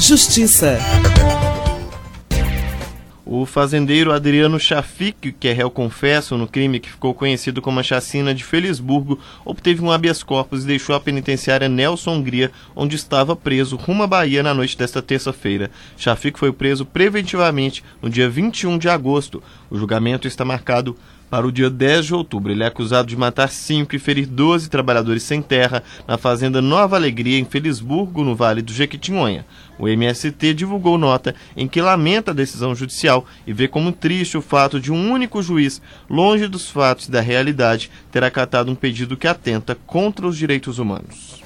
Justiça. O fazendeiro Adriano Chafik, que é réu confesso no crime que ficou conhecido como a chacina de Felisburgo, obteve um habeas corpus e deixou a penitenciária Nelson Hungria, onde estava preso, rumo à Bahia na noite desta terça-feira. Chafik foi preso preventivamente no dia 21 de agosto. O julgamento está marcado para o dia 10 de outubro. Ele é acusado de matar 5 e ferir 12 trabalhadores sem terra na fazenda Nova Alegria, em Felisburgo, no Vale do Jequitinhonha. O MST divulgou nota em que lamenta a decisão judicial e vê como triste o fato de um único juiz, longe dos fatos e da realidade, ter acatado um pedido que atenta contra os direitos humanos.